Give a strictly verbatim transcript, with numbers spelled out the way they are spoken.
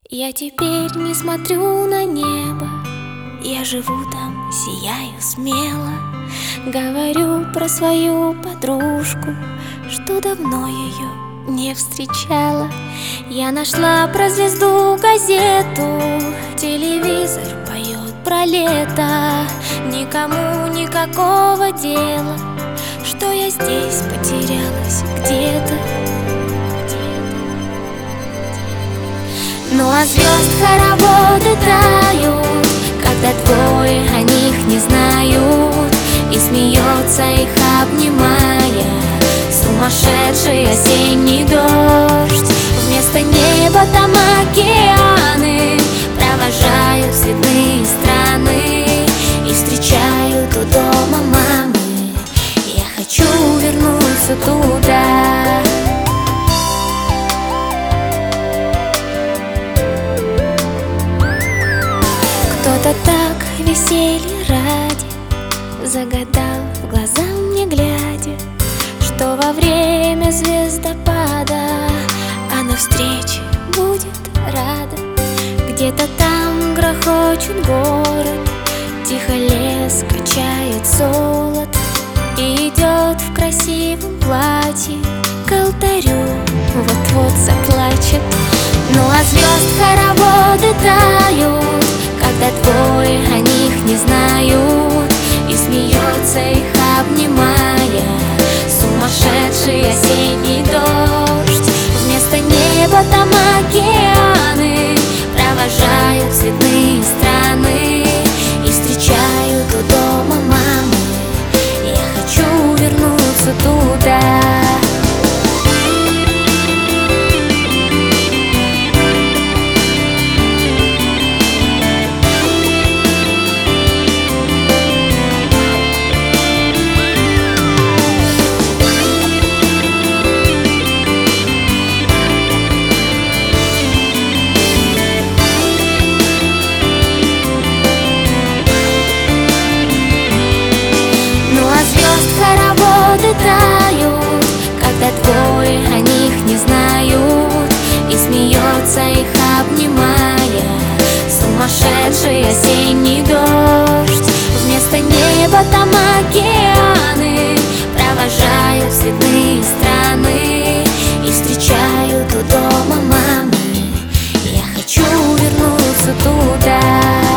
Я теперь не смотрю на небо, я живу там, сияю смело. Говорю про свою подружку, что давно ее не встречала. Я нашла про звезду газету, телевизор поет про лето. Никому никакого дела, что я здесь потерялась где-то. Ну а звезд хороводы тают, когда двое о них не знают, и смеется их обнимая сумасшедший осенний дождь. Вместо неба там океаны провожают цветные страны и встречают у дома мамы. Я хочу вернуться туда. Кто-то так веселье ради загадал в глаза мне глядя, что во время звездопада она встрече будет рада. Где-то там грохочет город, тихо лес качает золото и идет в красивом платье к алтарю, вот-вот заплачет. Ну а звезд хороводы тают, когда двое о них не знают, и смеется их обнимая сумасшедший осенний дождь. Вместо неба там океаны провожают цветные страны и встречают у дома мамы. Я хочу вернуться туда. Хороводы тают, когда двое о них не знают, и смеется их обнимая сумасшедший осенний дождь. Вместо неба там океаны провожают цветные страны и встречают у дома мамы. Я хочу вернуться туда.